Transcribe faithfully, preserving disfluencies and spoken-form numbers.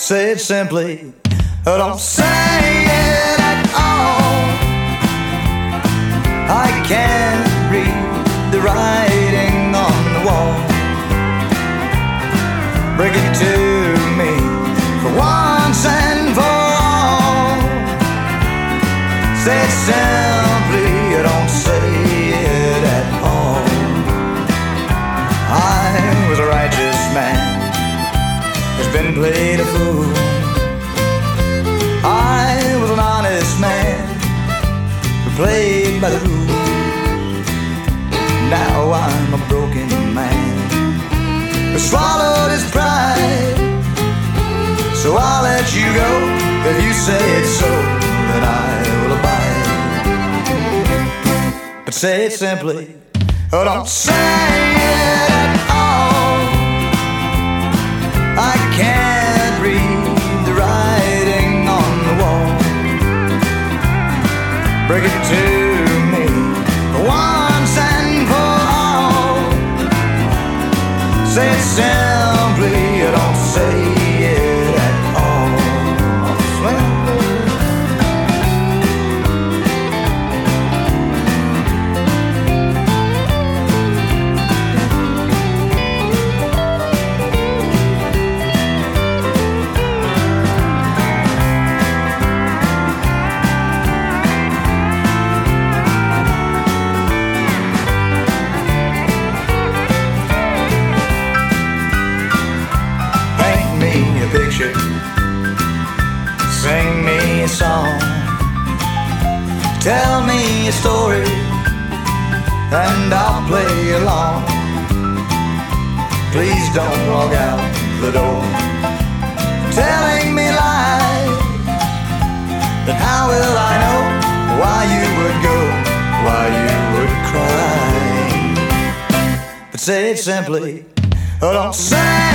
say it simply, or don't say it at all. I can't read the writing on the wall. Break it to me for once and for all. Say it simply, or don't say it at all. I was a righteous man who's been played a fool. I was an honest man who played by the rules. Now I'm a broken man who swallowed his pride. So I'll let you go. If you say it's so, then I will abide. But say it simply, or don't say it at all. I can't read the writing on the wall. Break it to me for once and for all. Say it simply, or don't say it at all. Picture, sing me a song, tell me a story, and I'll play along. Please don't walk out the door telling me lies. Then how will I know why you would go, why you would cry? But say it simply, or don't say